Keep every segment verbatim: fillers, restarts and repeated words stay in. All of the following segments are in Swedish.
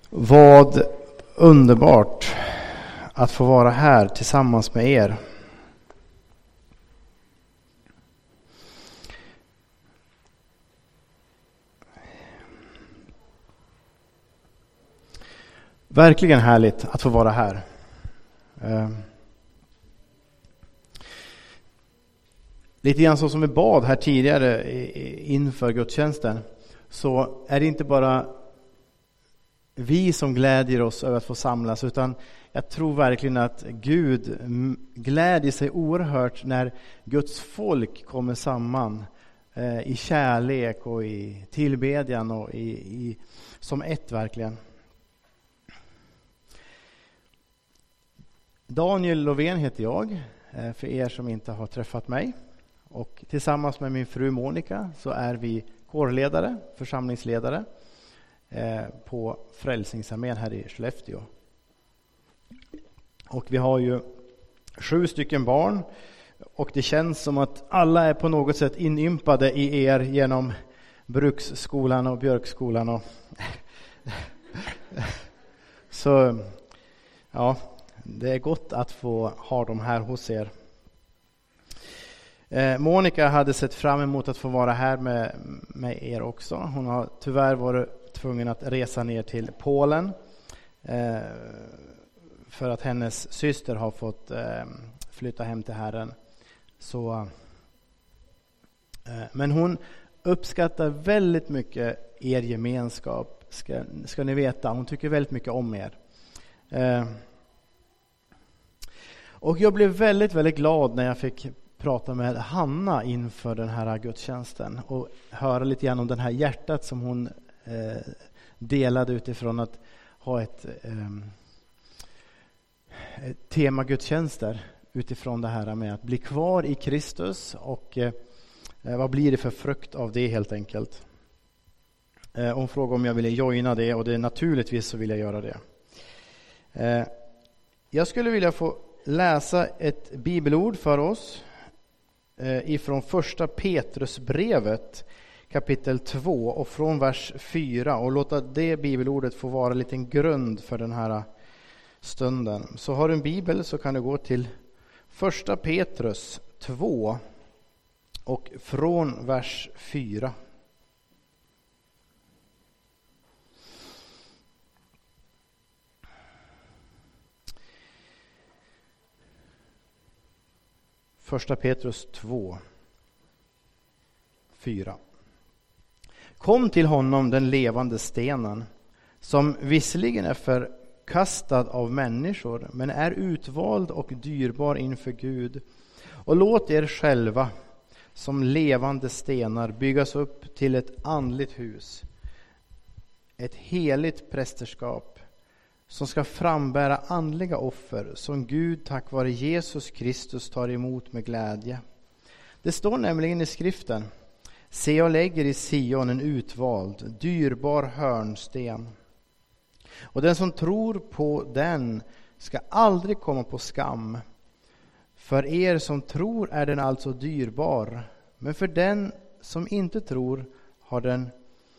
Vad underbart att få vara här tillsammans med er. Verkligen härligt att få vara här. Lite grann så som vi bad här tidigare inför gudstjänsten, så är det inte bara vi som glädjer oss över att få samlas, utan jag tror verkligen att Gud glädjer sig oerhört när Guds folk kommer samman i kärlek och i tillbedjan och i, i, som ett verkligen. Daniel Lovén heter jag, för er som inte har träffat mig. Och tillsammans med min fru Monica så är vi kårledare, församlingsledare på Frälsningsarmén här i Skellefteå. Och vi har ju sju stycken barn, och det känns som att alla är på något sätt inympade i er genom Bruksskolan och Björkskolan. Och så ja, det är gott att få ha dem här hos er. Eh, Monica hade sett fram emot att få vara här med, med er också. Hon har tyvärr varit tvungen att resa ner till Polen eh, för att hennes syster har fått eh, flytta hem till Herren. Så, eh, men hon uppskattar väldigt mycket er gemenskap, ska, ska ni veta. Hon tycker väldigt mycket om er. Eh, och jag blev väldigt, väldigt glad när jag fick prata med Hanna inför den här gudstjänsten och höra lite grann om den här hjärtat som hon eh, delade utifrån att ha ett, eh, ett tema gudstjänster utifrån det här med att bli kvar i Kristus och eh, vad blir det för frukt av det helt enkelt. Eh, hon frågade om jag ville joina det, och det naturligtvis så vill jag göra det. Eh, jag skulle vilja få läsa ett bibelord för oss ifrån första Petrusbrevet kapitel två och från vers fyra, och låta det bibelordet få vara en liten grund för den här stunden. Så har du en bibel så kan du gå till första Petrus två och från vers fyra. Första Petrus två, fyra. Kom till honom, den levande stenen, som visserligen är förkastad av människor, men är utvald och dyrbar inför Gud. Och låt er själva som levande stenar byggas upp till ett andligt hus, ett heligt prästerskap, som ska frambära andliga offer som Gud tack vare Jesus Kristus tar emot med glädje. Det står nämligen i skriften: se, jag lägger i Sion en utvald, dyrbar hörnsten. Och den som tror på den ska aldrig komma på skam. För er som tror är den alltså dyrbar, men för den som inte tror har den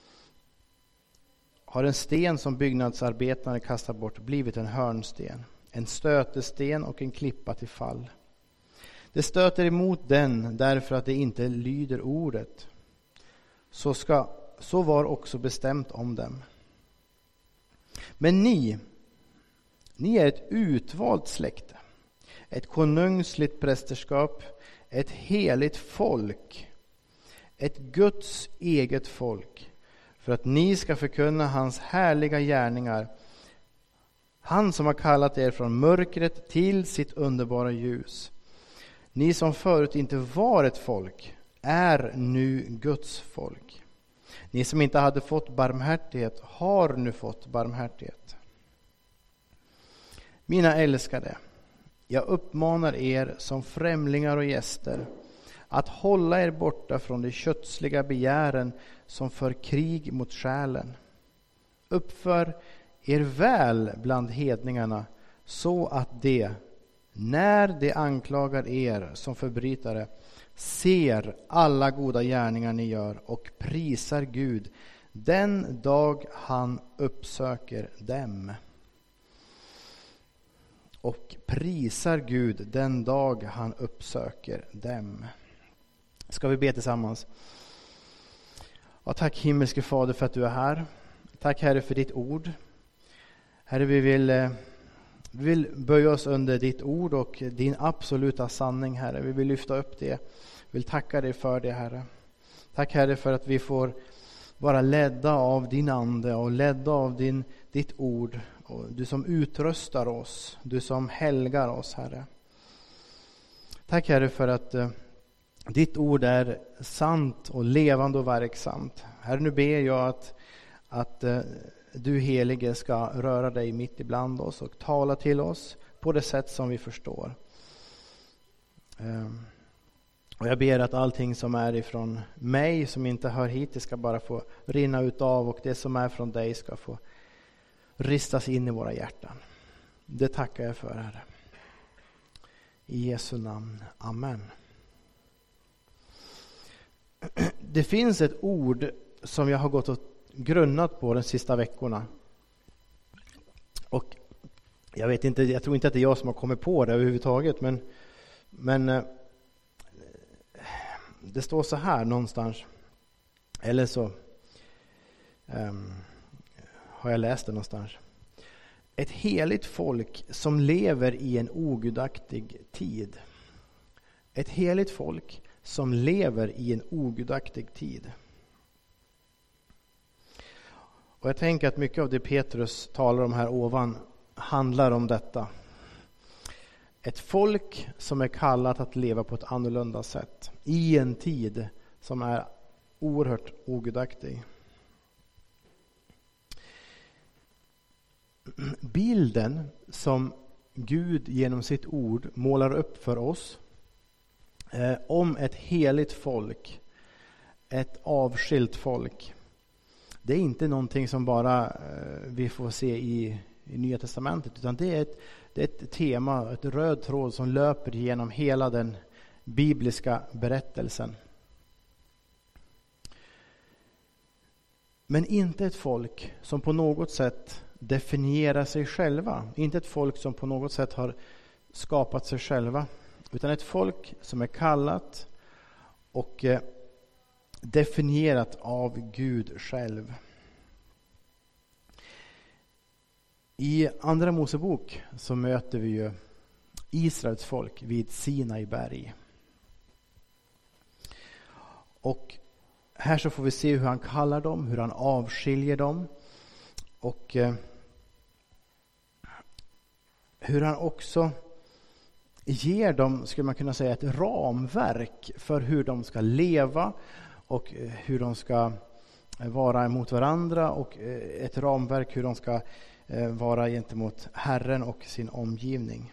har en sten som byggnadsarbetarna kastar bort blivit en hörnsten, en stötesten och en klippa till fall. Det stöter emot den därför att det inte lyder ordet. Så, ska, så var också bestämt om dem. Men ni, ni är ett utvalt släkte, ett konungsligt prästerskap, ett heligt folk, ett Guds eget folk, för att ni ska förkunna hans härliga gärningar. Han som har kallat er från mörkret till sitt underbara ljus. Ni som förut inte var ett folk är nu Guds folk. Ni som inte hade fått barmhärtighet har nu fått barmhärtighet. Mina älskade, jag uppmanar er som främlingar och gäster att hålla er borta från de kötsliga begären som för krig mot själen. Uppför er väl bland hedningarna, så att de, när de anklagar er som förbrytare, ser alla goda gärningar ni gör och prisar Gud, den dag han uppsöker dem. Och prisar Gud den dag han uppsöker dem. Ska vi be tillsammans? Ja, tack himmelske Fader för att du är här. Tack Herre för ditt ord. Herre, vi vill, vi vill böja oss under ditt ord och din absoluta sanning, Herre. Vi vill lyfta upp det. Vi vill tacka dig för det, Herre. Tack Herre för att vi får vara ledda av din ande och ledda av din, ditt ord. Och du som utrustar oss, du som helgar oss, Herre. Tack Herre för att uh, ditt ord är sant och levande och verksamt. Herre, nu ber jag att, att uh, du helige ska röra dig mitt ibland oss och tala till oss på det sätt som vi förstår. Um, och jag ber att allting som är ifrån mig som inte hör hit, det ska bara få rinna ut av, och det som är från dig ska få ristas in i våra hjärtan. Det tackar jag för, Herre. I Jesu namn. Amen. Det finns ett ord som jag har gått och grunnat på de sista veckorna. Och jag vet inte, jag tror inte att det är jag som har kommit på det överhuvudtaget, men, men eh, det står så här någonstans. Eller så um, har jag läst det någonstans. Ett heligt folk som lever i en ogudaktig tid. Ett heligt folk som lever i en ogudaktig tid. Och jag tänker att mycket av det Petrus talar om här ovan handlar om detta. Ett folk som är kallat att leva på ett annorlunda sätt i en tid som är oerhört ogudaktig. Bilden som Gud genom sitt ord målar upp för oss eh, om ett heligt folk, ett avskilt folk, det är inte någonting som bara eh, vi får se i, i Nya Testamentet, utan det är, ett, det är ett tema, ett röd tråd som löper genom hela den bibliska berättelsen. Men inte ett folk som på något sätt definierar sig själva. Inte ett folk som på något sätt har skapat sig själva. Utan ett folk som är kallat och eh, definierat av Gud själv. I Andra Mosebok så möter vi ju Israels folk vid Sinai berg. Och här så får vi se hur han kallar dem, hur han avskiljer dem. Och eh, hur han också ger dem, skulle man kunna säga, ett ramverk för hur de ska leva och hur de ska vara mot varandra, och ett ramverk hur de ska vara gentemot Herren och sin omgivning.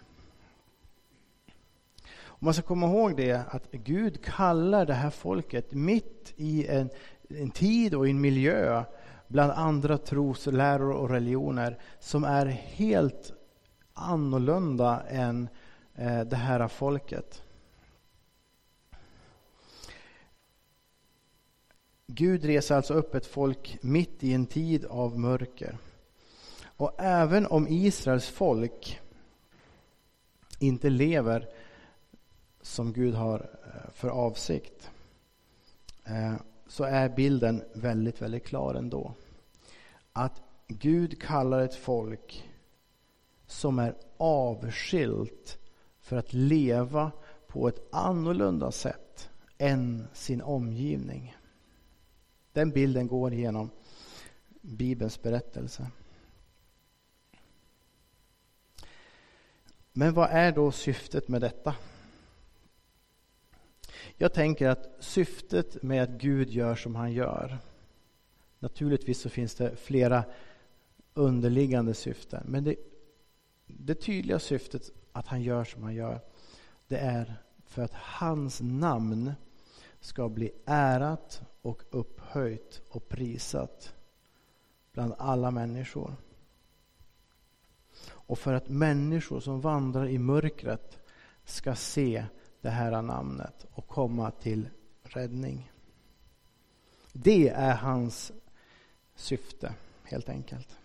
Och man ska komma ihåg det, att Gud kallar det här folket mitt i en, en tid och en miljö bland andra trosläror och religioner som är helt annorlunda än eh, det här folket. Gud reser alltså upp ett folk mitt i en tid av mörker. Och även om Israels folk inte lever som Gud har för avsikt, eh, så är bilden väldigt, väldigt klar ändå. Att Gud kallar ett folk som är avskilt för att leva på ett annorlunda sätt än sin omgivning. Den bilden går igenom Bibelns berättelse. Men vad är då syftet med detta? Jag tänker att syftet med att Gud gör som han gör, naturligtvis så finns det flera underliggande syften, men det, det tydliga syftet att han gör som han gör, det är för att hans namn ska bli ärat och upphöjt och prisat bland alla människor. Och för att människor som vandrar i mörkret ska se det här namnet och komma till räddning. Det är hans syfte, helt enkelt.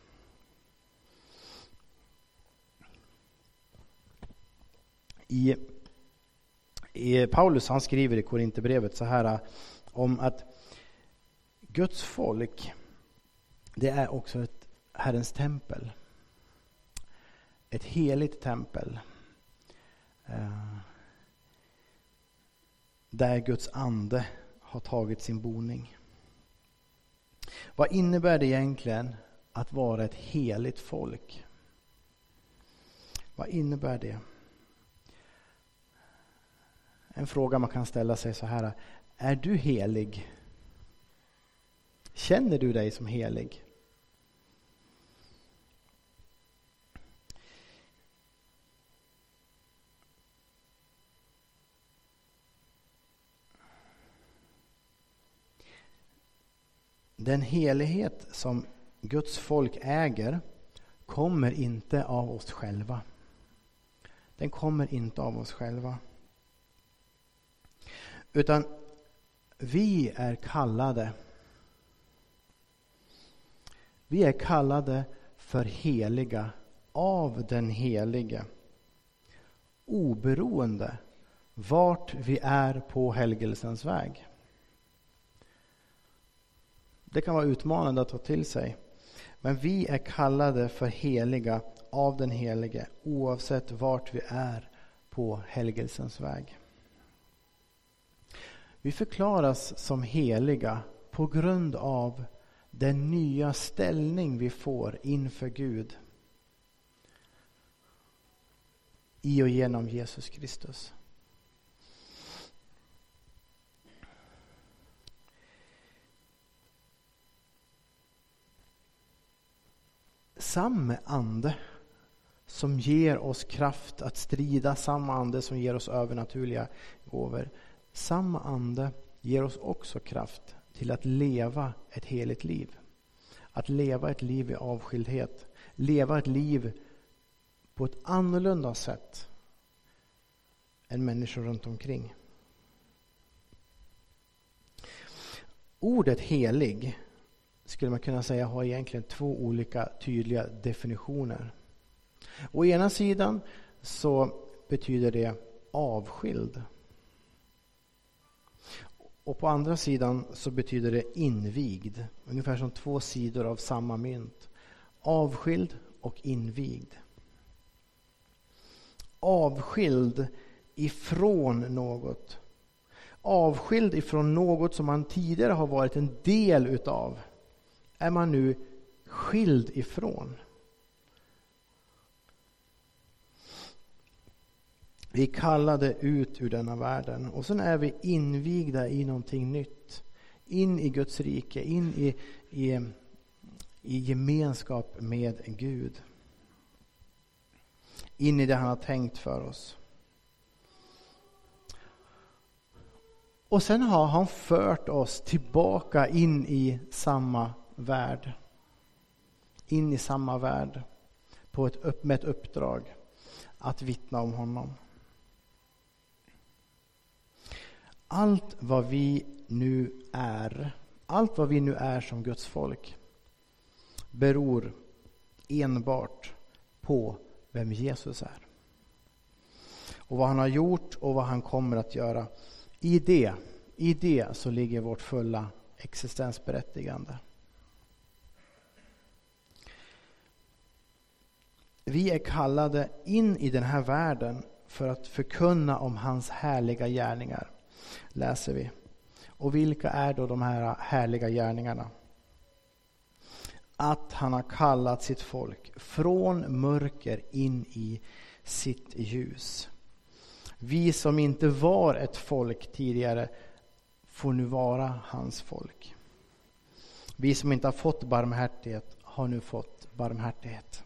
I, i Paulus han skriver i Korinthierbrevet så här om att Guds folk, det är också ett Herrens tempel. Ett heligt tempel. Eh, där Guds ande har tagit sin boning. Vad innebär det egentligen att vara ett heligt folk? Vad innebär det? En fråga man kan ställa sig så här: är du helig? Känner du dig som helig? Den helighet som Guds folk äger kommer inte av oss själva. Den kommer inte av oss själva. Utan vi är kallade. Vi är kallade för heliga av den helige. Oberoende vart vi är på helgelsens väg. Det kan vara utmanande att ta till sig. Men vi är kallade för heliga av den helige oavsett vart vi är på helgelsens väg. Vi förklaras som heliga på grund av den nya ställning vi får inför Gud i och genom Jesus Kristus. Samma ande som ger oss kraft att strida, samma ande som ger oss övernaturliga gåvor, samma ande ger oss också kraft till att leva ett heligt liv. Att leva ett liv i avskildhet. Leva ett liv på ett annorlunda sätt än människor runt omkring. Ordet helig skulle man kunna säga har egentligen två olika tydliga definitioner. Å ena sidan så betyder det avskild. Och på andra sidan så betyder det invigd. Ungefär som två sidor av samma mynt. Avskild och invigd. Avskild ifrån något. Avskild ifrån något som man tidigare har varit en del utav. Är man nu skild ifrån. Vi kallade ut ur denna världen. Och sen är vi invigda i någonting nytt. In i Guds rike. In i, i, i gemenskap med Gud. In i det han har tänkt för oss. Och sen har han fört oss tillbaka in i samma värld. In i samma värld. På ett upp, med ett uppdrag. Att vittna om honom. Allt vad vi nu är, allt vad vi nu är som Guds folk beror enbart på vem Jesus är. Och vad han har gjort och vad han kommer att göra. I det, i det så ligger vårt fulla existensberättigande. Vi är kallade in i den här världen för att förkunna om hans härliga gärningar. Läser vi. Och vilka är då de här härliga gärningarna? Att han har kallat sitt folk från mörker in i sitt ljus. Vi som inte var ett folk tidigare får nu vara hans folk. Vi som inte har fått barmhärtighet har nu fått barmhärtighet.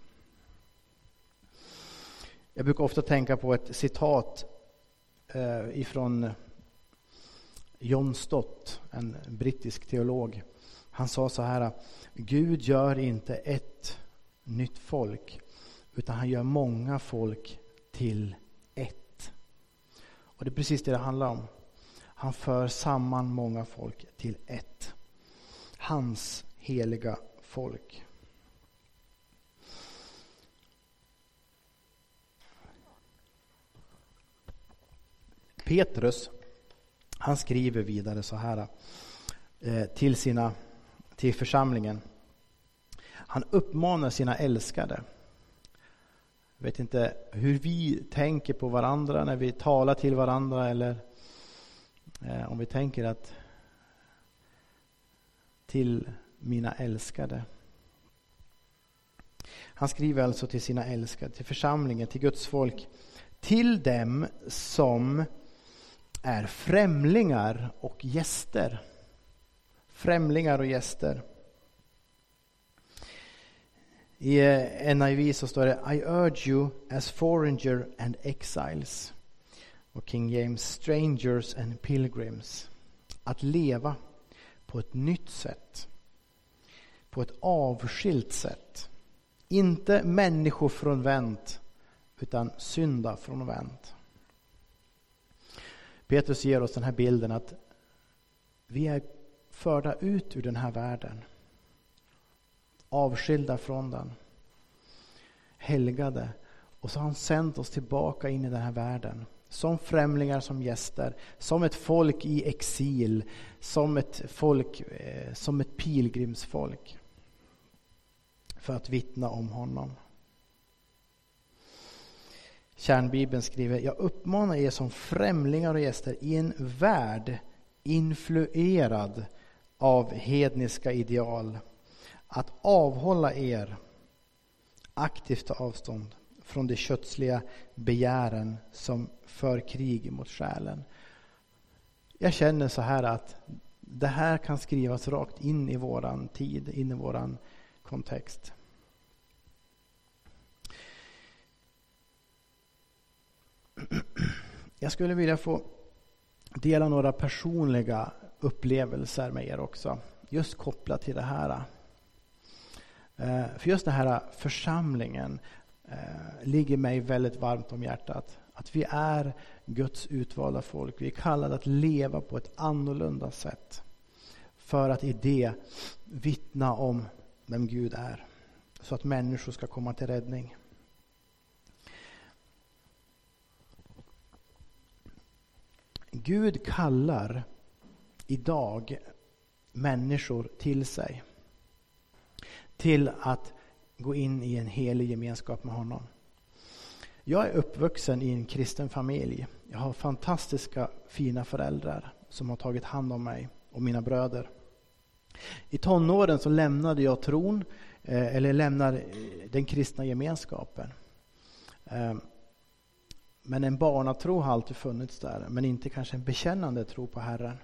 Jag brukar ofta tänka på ett citat eh, ifrån John Stott, en brittisk teolog. Han sa så här: Gud gör inte ett nytt folk, utan han gör många folk till ett. Och det är precis det det handlar om. Han för samman många folk till ett. Hans heliga folk. Petrus, han skriver vidare så här eh, till sina till församlingen. Han uppmanar sina älskade. Jag vet inte hur vi tänker på varandra när vi talar till varandra, eller eh, om vi tänker att till mina älskade. Han skriver alltså till sina älskade, till församlingen, till Guds folk, till dem som är främlingar och gäster. Främlingar och gäster. I N I V så står det I urge you as foreigner and exiles. Och King James strangers and pilgrims. Att leva på ett nytt sätt. På ett avskilt sätt. Inte människofrånvänt utan syndafrånvänt. Petrus ger oss den här bilden att vi är förda ut ur den här världen. Avskilda från den. Helgade. Och så har han sänt oss tillbaka in i den här världen. Som främlingar, som gäster. Som ett folk i exil. Som ett folk, eh, som ett pilgrimsfolk. För att vittna om honom. Kärnbibeln skriver: jag uppmanar er som främlingar och gäster i en värld influerad av hedniska ideal att avhålla er aktivt avstånd från de kötsliga begären som för krig mot själen. Jag känner så här att det här kan skrivas rakt in i våran tid, in i våran kontext. Jag skulle vilja få dela några personliga upplevelser med er också. Just kopplat till det här. För just den här församlingen ligger mig väldigt varmt om hjärtat. Att vi är Guds utvalda folk. Vi är kallade att leva på ett annorlunda sätt. För att i det vittna om vem Gud är. Så att människor ska komma till räddning. Gud kallar idag människor till sig. Till att gå in i en helig gemenskap med honom. Jag är uppvuxen i en kristen familj. Jag har fantastiska fina föräldrar som har tagit hand om mig och mina bröder. I tonåren så lämnade jag tron, eller lämnar den kristna gemenskapen. Men en barnatro har alltid funnits där, men inte kanske en bekännande tro på Herren.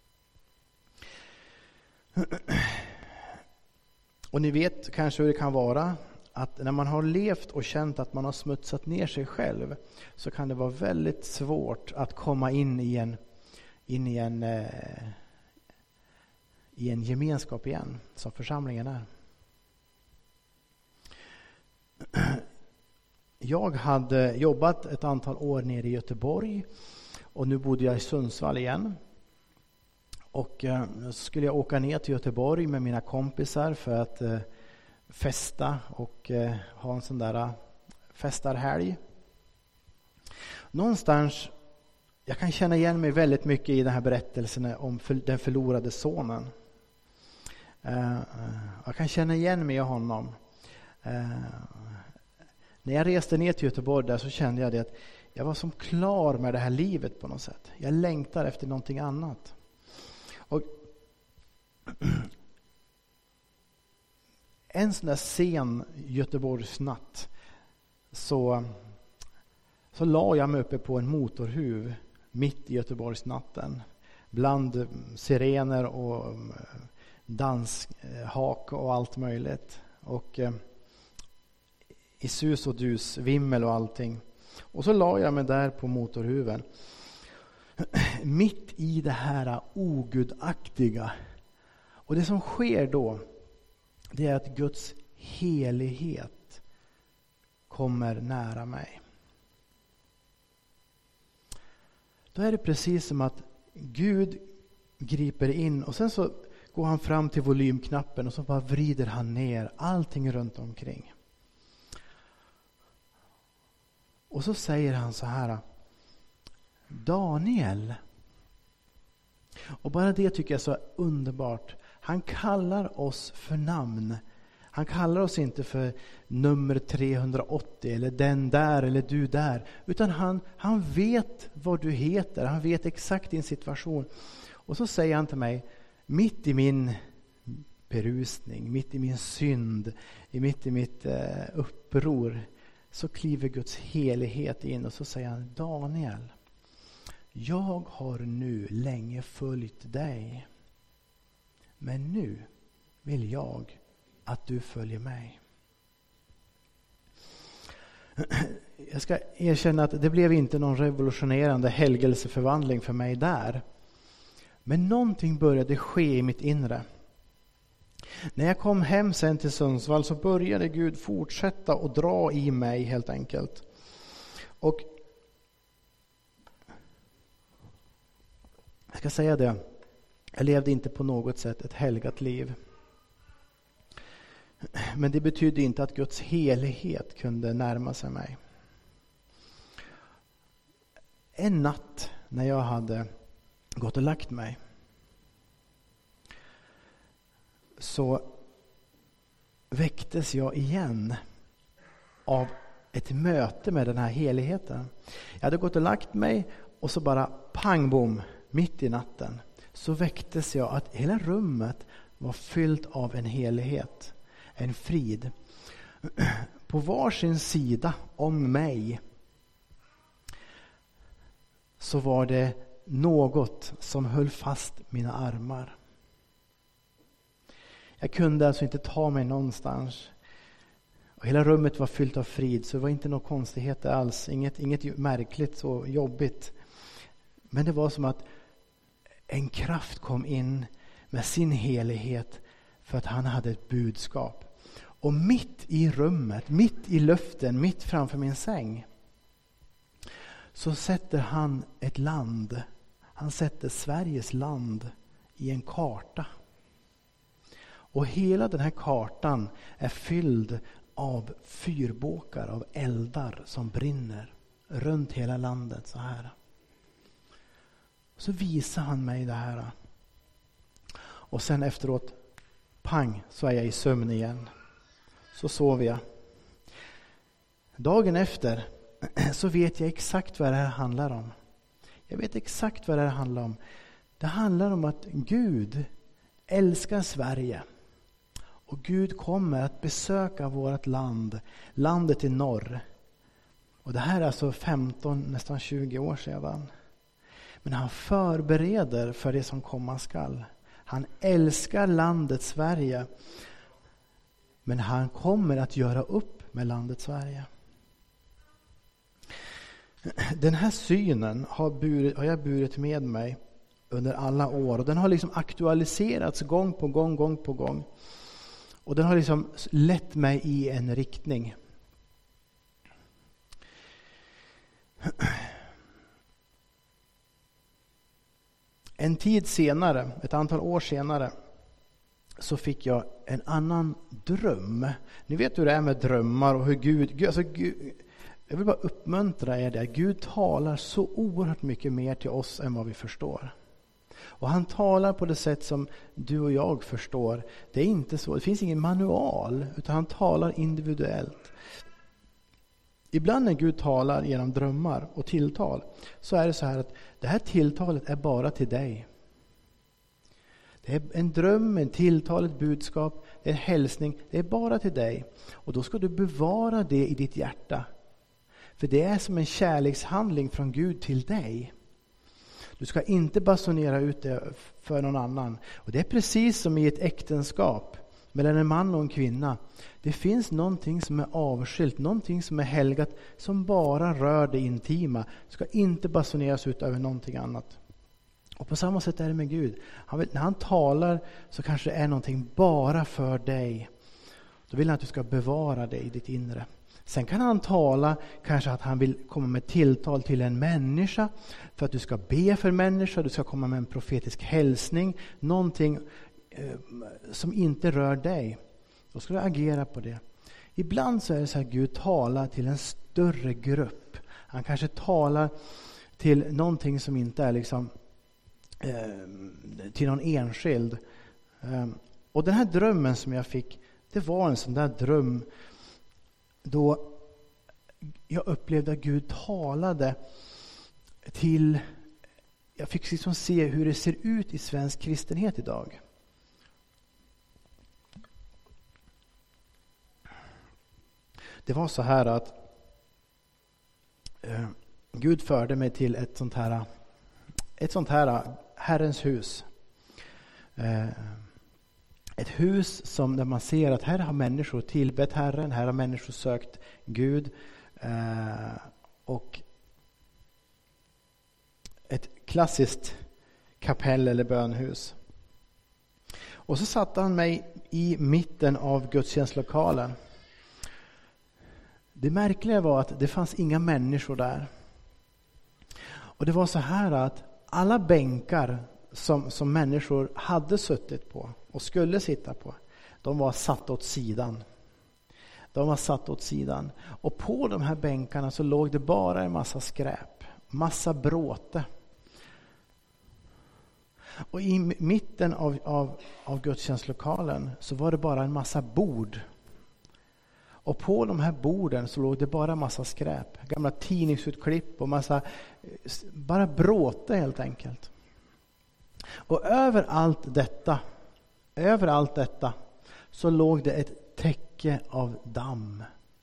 Och ni vet kanske hur det kan vara att när man har levt och känt att man har smutsat ner sig själv, så kan det vara väldigt svårt att komma in i en in i en eh, i en gemenskap igen, som församlingen är. Jag hade jobbat ett antal år nere i Göteborg och nu bodde jag i Sundsvall igen. Och eh, skulle jag åka ner till Göteborg med mina kompisar för att eh, festa och eh, ha en sån där eh, festarhelg. Någonstans, jag kan känna igen mig väldigt mycket i den här berättelsen om för, den förlorade sonen. Eh, jag kan känna igen mig i honom. Eh, när jag reste ner till Göteborg där så kände jag det att jag var som klar med det här livet på något sätt. Jag längtar efter någonting annat. Och en sån där sen Göteborgsnatt så, så la jag mig uppe på en motorhuv mitt i Göteborgsnatten. Bland sirener och danshak och allt möjligt. Och i sus och dus, vimmel och allting. Och så la jag mig där på motorhuven. Mitt i det här ogudaktiga. Och det som sker då, det är att Guds helighet kommer nära mig. Då är det precis som att Gud griper in och sen så går han fram till volymknappen och så bara vrider han ner allting runt omkring. Och så säger han så här: Daniel. Och bara det tycker jag är så underbart. Han kallar oss för namn. Han kallar oss inte för nummer trehundraåttio eller den där eller du där. Utan han, han vet vad du heter. Han vet exakt din situation. Och så säger han till mig, mitt i min berusning, mitt i min synd, mitt i mitt eh, uppror, så kliver Guds helighet in och så säger han: Daniel, jag har nu länge följt dig. Men nu vill jag att du följer mig. Jag ska erkänna att det blev inte någon revolutionerande helgelseförvandling för mig där. Men någonting började ske i mitt inre. När jag kom hem sen till Sundsvall så började Gud fortsätta att dra i mig helt enkelt. Och jag ska säga det, jag levde inte på något sätt ett helgat liv. Men det betydde inte att Guds helighet kunde närma sig mig. En natt när jag hade gått och lagt mig så väcktes jag igen av ett möte med den här heligheten. Jag hade gått och lagt mig och så bara pang bom, mitt i natten så väcktes jag att hela rummet var fyllt av en helighet, en frid. På varsin sida om mig så var det något som höll fast mina armar. Jag kunde alltså inte ta mig någonstans. Och hela rummet var fyllt av frid, så det var inte något konstigheter alls. Inget, inget märkligt och jobbigt. Men det var som att en kraft kom in med sin helighet för att han hade ett budskap. Och mitt i rummet, mitt i luften, mitt framför min säng så sätter han ett land. Han sätter Sveriges land i en karta. Och hela den här kartan är fylld av fyrbåkar, av eldar som brinner runt hela landet så här. Så visar han mig det här. Och sen efteråt, pang, så är jag i sömn igen. Så sover jag. Dagen efter så vet jag exakt vad det här handlar om. Jag vet exakt vad det här handlar om. Det handlar om att Gud älskar Sverige. Och Gud kommer att besöka vårt land, landet i norr. Och det här är alltså femton, nästan tjugo år sedan. Men han förbereder för det som komma skall. Han älskar landet Sverige. Men han kommer att göra upp med landet Sverige. Den här synen har, burit, har jag burit med mig under alla år. Och den har liksom aktualiserats gång på gång, gång på gång. Och den har liksom lett mig i en riktning. En tid senare, ett antal år senare, så fick jag en annan dröm. Ni vet hur det är med drömmar och hur Gud... Alltså Gud jag vill bara uppmuntra er där. Gud talar så oerhört mycket mer till oss än vad vi förstår. Och han talar på det sätt som du och jag förstår. Det är inte så. Det finns ingen manual, utan han talar individuellt. Ibland när Gud talar genom drömmar och tilltal så är det så här att det här tilltalet är bara till dig. Det är en dröm, en tilltal, ett budskap, en hälsning. Det är bara till dig. Och då ska du bevara det i ditt hjärta. För det är som en kärlekshandling från Gud till dig. Du ska inte basunera ut det för någon annan. Och det är precis som i ett äktenskap mellan en man och en kvinna. Det finns någonting som är avskilt, någonting som är helgat, som bara rör det intima. Det ska inte basuneras ut över någonting annat. Och på samma sätt är det med Gud. Han vet, när han talar så kanske det är någonting bara för dig. Då vill han att du ska bevara det i ditt inre. Sen kan han tala, kanske att han vill komma med tilltal till en människa för att du ska be för människa, du ska komma med en profetisk hälsning, någonting som inte rör dig, då ska du agera på det. Ibland så är det så att Gud talar till en större grupp. Han kanske talar till någonting som inte är liksom eh, till någon enskild. Eh, och den här drömmen som jag fick, det var en sån där dröm då jag upplevde att Gud talade till, jag fick liksom se hur det ser ut i svensk kristenhet idag. Det var så här att eh, Gud förde mig till ett sånt här ett sånt här Herrens hus. Eh, ett hus som där man ser att här har människor tillbett Herren, här har människor sökt Gud, eh, och ett klassiskt kapell eller bönhus. Och så satte han mig i mitten av gudstjänstlokalen. Det märkliga var att det fanns inga människor där. Och det var så här att alla bänkar som, som människor hade suttit på och skulle sitta på, de var satt åt sidan. De var satt åt sidan. Och på de här bänkarna så låg det bara en massa skräp, massa bråte. Och i mitten av, av, av gudstjänstlokalen så var det bara en massa bord. Och på de här borden så låg det bara en massa skräp. Gamla tidningsutklipp och massa, bara bråte helt enkelt. Och över allt detta, över allt detta så låg det ett täcke av damm.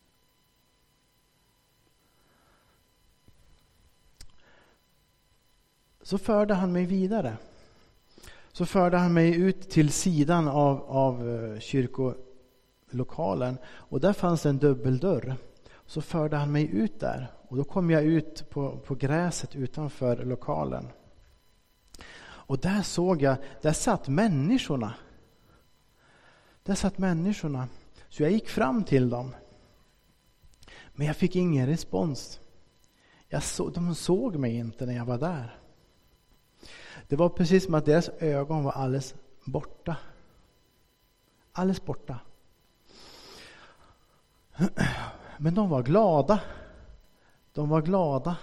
Så förde han mig vidare. Så förde han mig ut till sidan av, av kyrkolokalen. Och där fanns en dubbeldörr. Så förde han mig ut där. Och då kom jag ut på, på gräset utanför lokalen. Och där såg jag, där satt människorna. Där satt människorna. Så jag gick fram till dem. Men jag fick ingen respons. Jag så, de såg mig inte när jag var där. Det var precis som att deras ögon var alldeles borta. Alldeles borta. Men de var glada. De var glada.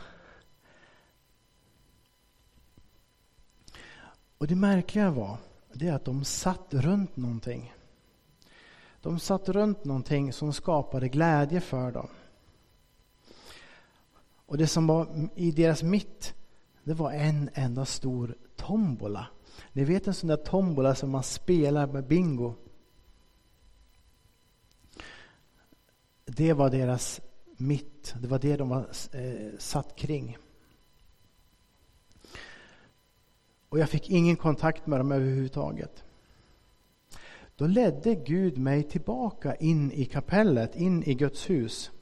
Och det märkliga var det att de satt runt någonting. De satt runt någonting som skapade glädje för dem. Och det som var i deras mitt, det var en enda stor tombola. Ni vet en sån där tombola som man spelar med bingo. Det var deras mitt. Det var det de var eh, satt kring. Och jag fick ingen kontakt med dem överhuvudtaget. Då ledde Gud mig tillbaka in i kapellet, in i Guds hus.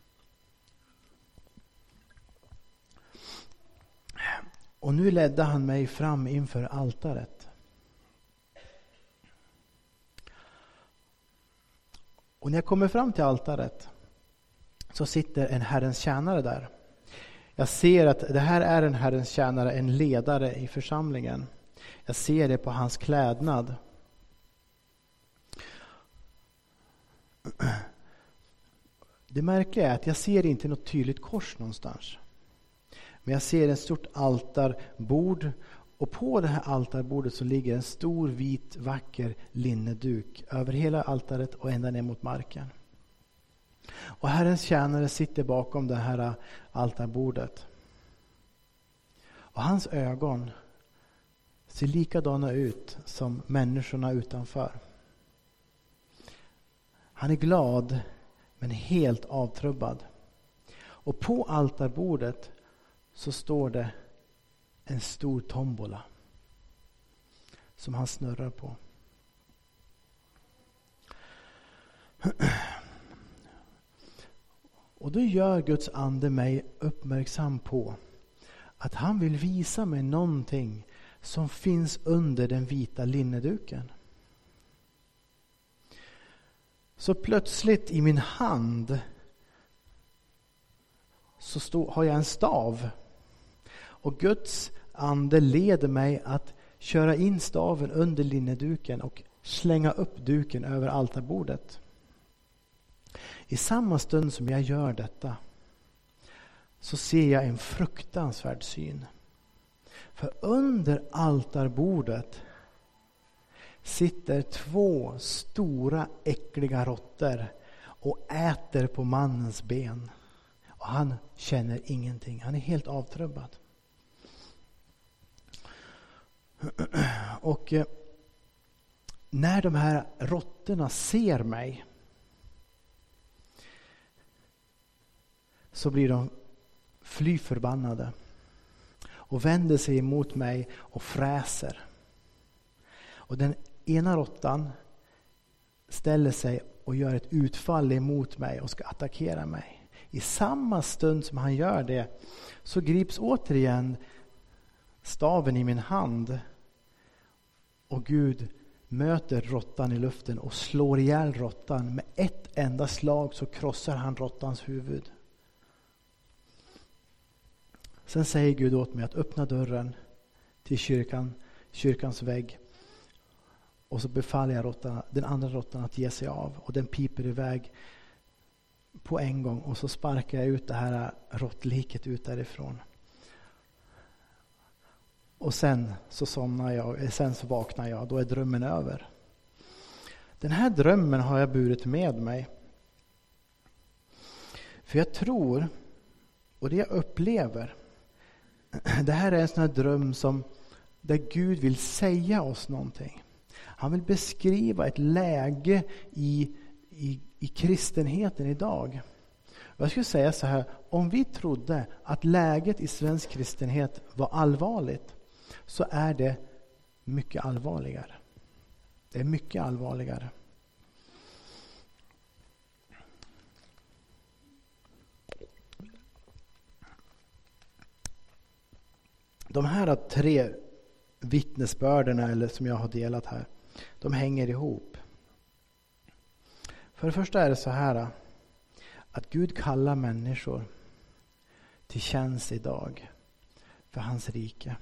Och nu ledde han mig fram inför altaret. Och när jag kommer fram till altaret så sitter en Herrens tjänare där. Jag ser att det här är en Herrens tjänare, en ledare i församlingen. Jag ser det på hans klädnad. Det märkliga är att jag ser inte något tydligt kors någonstans. Men jag ser ett stort altarbord, och på det här altarbordet så ligger en stor vit vacker linneduk över hela altaret och ända ner mot marken. Och Herrens tjänare sitter bakom det här altarbordet. Och hans ögon ser likadana ut som människorna utanför. Han är glad men helt avtrubbad. Och på altarbordet så står det en stor tombola som han snurrar på. Och då gör Guds ande mig uppmärksam på att han vill visa mig någonting som finns under den vita linneduken. Så plötsligt i min hand så stå, har jag en stav. Och Guds ande leder mig att köra in staven under linneduken och slänga upp duken över altarbordet. I samma stund som jag gör detta så ser jag en fruktansvärd syn. För under altarbordet sitter två stora äckliga råttor och äter på mannens ben. Och han känner ingenting. Han är helt avtrubbad. Och eh, när de här råttorna ser mig så blir de fly förbannade och vänder sig emot mig och fräser. Och den ena råttan ställer sig och gör ett utfall emot mig och ska attackera mig. I samma stund som han gör det så grips återigen staven i min hand och Gud möter råttan i luften och slår ihjäl råttan. Med ett enda slag så krossar han råttans huvud. Sen säger Gud åt mig att öppna dörren till kyrkan, kyrkans vägg. Och så befaller jag råttan, den andra råttan att ge sig av. Och den piper iväg på en gång. Och så sparkar jag ut det här råttliket ut därifrån. Och sen så somnar jag, sen så vaknar jag. Då är drömmen över. Den här drömmen har jag burit med mig. För jag tror, och det jag upplever, det här är en sån här dröm som där Gud vill säga oss någonting. Han vill beskriva ett läge i, i, i kristenheten idag. Jag skulle säga så här, om vi trodde att läget i svensk kristenhet var allvarligt så är det mycket allvarligare. Det är mycket allvarligare. De här tre vittnesbörderna eller som jag har delat här, de hänger ihop. För det första är det så här att Gud kallar människor till tjänst idag för hans rike.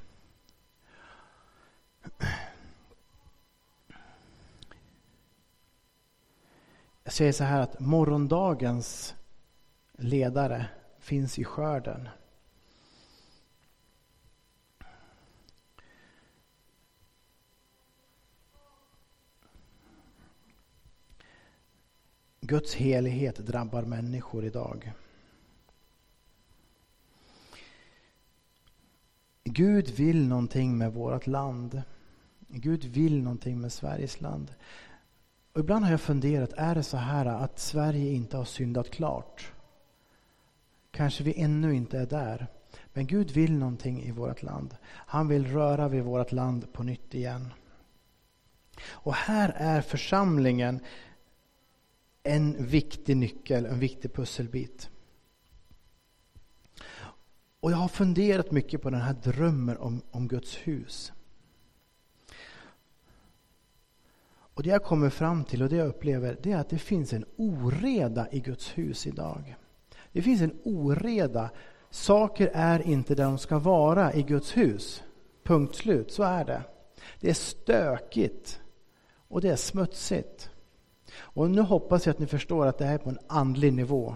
Jag säger så här att morgondagens ledare finns i skörden. Guds helighet drabbar människor idag. Gud vill någonting med vårt land. Gud vill någonting med Sveriges land. Och ibland har jag funderat, är det så här att Sverige inte har syndat klart? Kanske vi ännu inte är där. Men Gud vill någonting i vårt land. Han vill röra vid vårt land på nytt igen. Och här är församlingen en viktig nyckel, en viktig pusselbit. Och jag har funderat mycket på den här drömmen om, om Guds hus. Och det jag kommer fram till och det jag upplever, det är att det finns en oreda i Guds hus idag. Det finns en oreda. Saker är inte där de ska vara i Guds hus. Punkt slut, så är det. Det är stökigt och det är smutsigt. Och nu hoppas jag att ni förstår att det här är på en andlig nivå.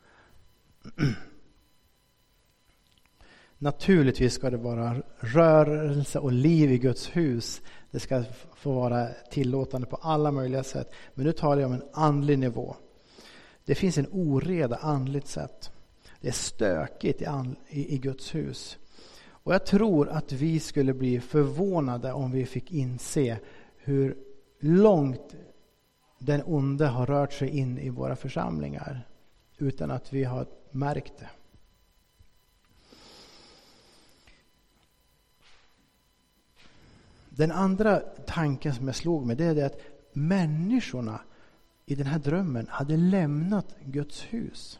Naturligtvis ska det vara rörelse och liv i Guds hus. Det ska få vara tillåtande på alla möjliga sätt. Men nu talar jag om en andlig nivå. Det finns en oreda andligt sett. Det är stökigt i, and, i, i Guds hus. Och jag tror att vi skulle bli förvånade om vi fick inse hur långt den onde har rört sig in i våra församlingar utan att vi har märkt det. Den andra tanken som jag slog med, det är det att människorna i den här drömmen hade lämnat Guds hus.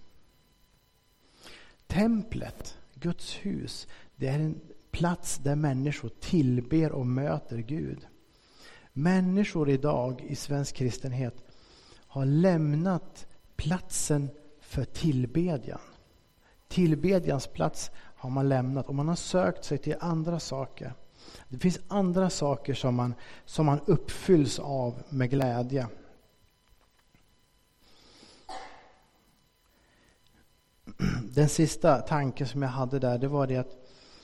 Templet, Guds hus, det är en plats där människor tillber och möter Gud. Människor idag i svensk kristenhet har lämnat platsen för tillbedjan. Tillbedjans plats har man lämnat och man har sökt sig till andra saker. Det finns andra saker som man, som man uppfylls av med glädje. Den sista tanken som jag hade där, det var det att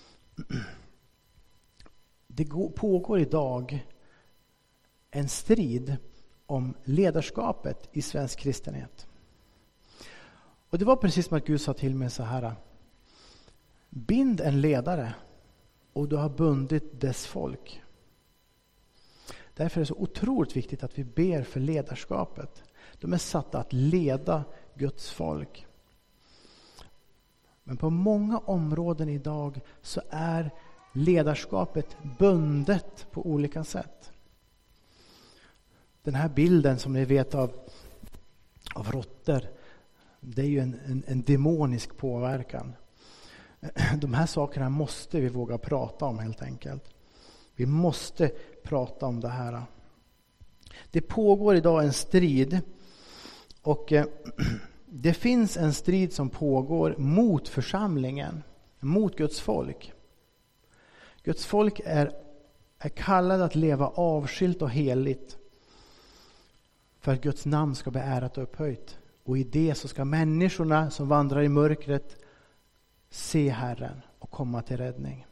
det pågår idag en strid om ledarskapet i svensk kristenhet. Och det var precis som att Gud sa till mig så här: bind en ledare och du har bundit dess folk. Därför är det så otroligt viktigt att vi ber för ledarskapet. De är satta att leda Guds folk. Men på många områden idag så är ledarskapet bundet på olika sätt. Den här bilden som ni vet av, av råttor, det är ju en, en, en demonisk påverkan. De här sakerna måste vi våga prata om helt enkelt. Vi måste prata om det här. Det pågår idag en strid, och eh, det finns en strid som pågår mot församlingen, mot Guds folk. Guds folk är, är kallade att leva avskilt och heligt för att Guds namn ska bli ärat och upphöjt. Och i det så ska människorna som vandrar i mörkret se Herren och komma till räddning.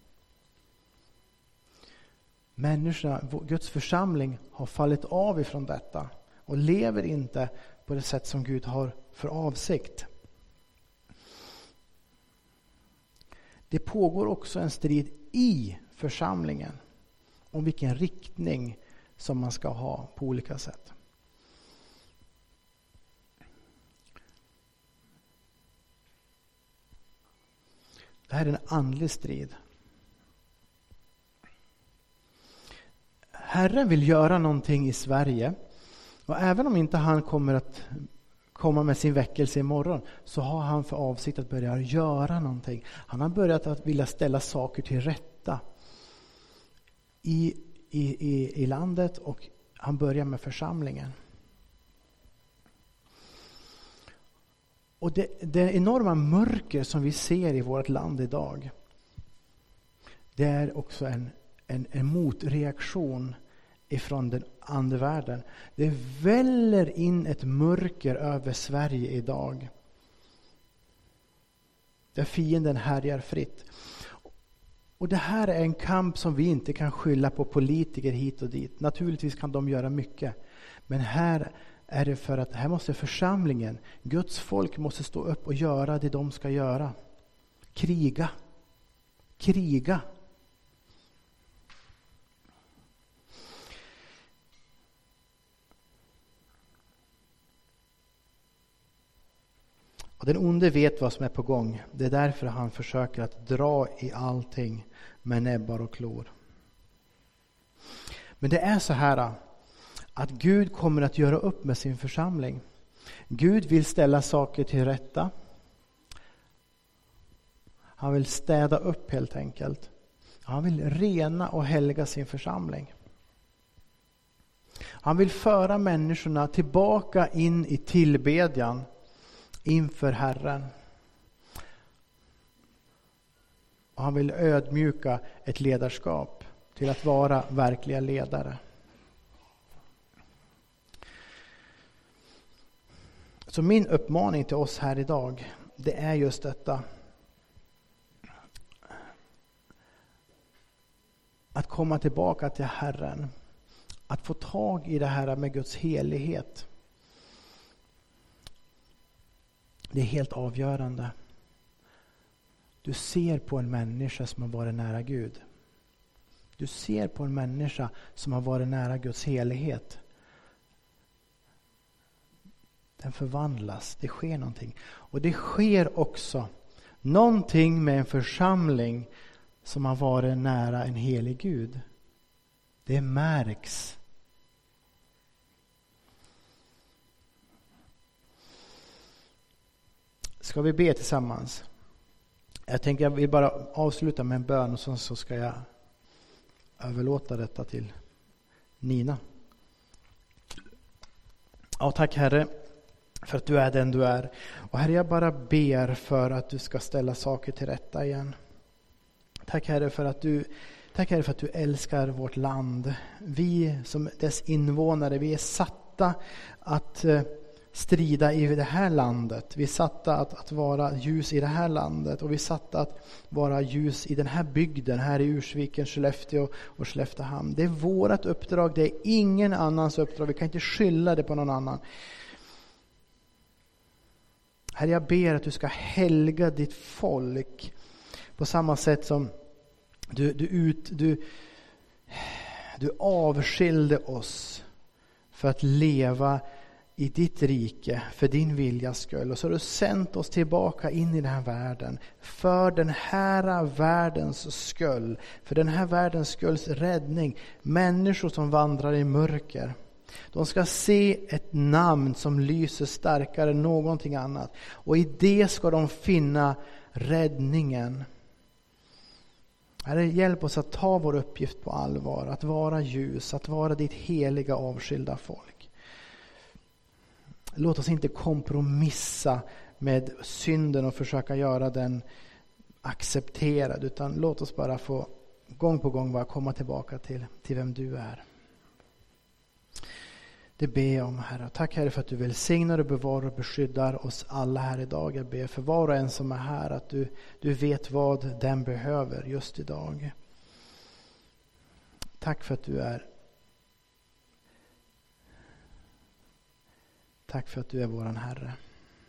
Människorna, Guds församling, har fallit av ifrån detta och lever inte på det sätt som Gud har för avsikt. Det pågår också en strid i församlingen om vilken riktning som man ska ha på olika sätt. Det här är en andlig strid. Herren vill göra någonting i Sverige, och även om inte han kommer att komma med sin väckelse imorgon, så har han för avsikt att börja göra någonting. Han har börjat att vilja ställa saker till rätta i, i, i, i landet, och han börjar med församlingen. Och det, det enorma mörker som vi ser i vårt land idag, det är också en, en, en motreaktion ifrån den andevärlden. Det väller in ett mörker över Sverige idag, där fienden härjar fritt. Och det här är en kamp som vi inte kan skylla på politiker hit och dit. Naturligtvis kan de göra mycket, men här är det för att här måste församlingen, Guds folk, måste stå upp och göra det de ska göra. Kriga. Kriga. Och den onde vet vad som är på gång. Det är därför han försöker att dra i allting med näbbar och klor. Men det är så här att Gud kommer att göra upp med sin församling. Gud vill ställa saker till rätta. Han vill städa upp helt enkelt. Han vill rena och helga sin församling. Han vill föra människorna tillbaka in i tillbedjan inför Herren. Och han vill ödmjuka ett ledarskap till att vara verkliga ledare. Så min uppmaning till oss här idag, det är just detta. Att komma tillbaka till Herren. Att få tag i det här med Guds helighet. Det är helt avgörande. Du ser på en människa som har varit nära Gud. Du ser på en människa som har varit nära Guds helighet. Den förvandlas, det sker någonting. Och det sker också någonting med en församling som har varit nära en helig Gud. Det märks. Ska vi be tillsammans? Jag tänker jag vill bara avsluta med en bön, och så, så ska jag överlåta detta till Nina. Ja, tack Herre för att du är den du är. Och Herre, jag bara ber för att du ska ställa saker till rätta igen. Tack Herre för att du Tack Herre för att du älskar vårt land. Vi som dess invånare, vi är satta att strida i det här landet. Vi är satta att, att vara ljus i det här landet. Och vi är satta att vara ljus i den här bygden, här i Ursviken, Skellefteå och Skelleftehamn. Det är vårt uppdrag, det är ingen annans uppdrag. Vi kan inte skylla det på någon annan. Herre, jag ber att du ska helga ditt folk på samma sätt som du, du, ut, du, du avskilde oss för att leva i ditt rike för din viljas skull. Och så har du sänt oss tillbaka in i den här världen för den här världens skull. För den här världens skulls räddning. Människor som vandrar i mörker. De ska se ett namn som lyser starkare än någonting annat. Och i det ska de finna räddningen. Herre, hjälp oss att ta vår uppgift på allvar. Att vara ljus, att vara ditt heliga avskilda folk. Låt oss inte kompromissa med synden och försöka göra den accepterad. Utan låt oss bara få gång på gång bara komma tillbaka till, till vem du är. Det ber jag om, Herre. Tack Herre för att du välsignar och bevarar och beskyddar oss alla här idag. Jag ber för var och en som är här att du, du vet vad den behöver just idag. Tack för att du är Tack för att du är våran Herre.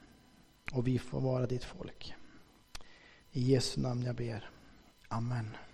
Och vi får vara ditt folk. I Jesu namn jag ber. Amen.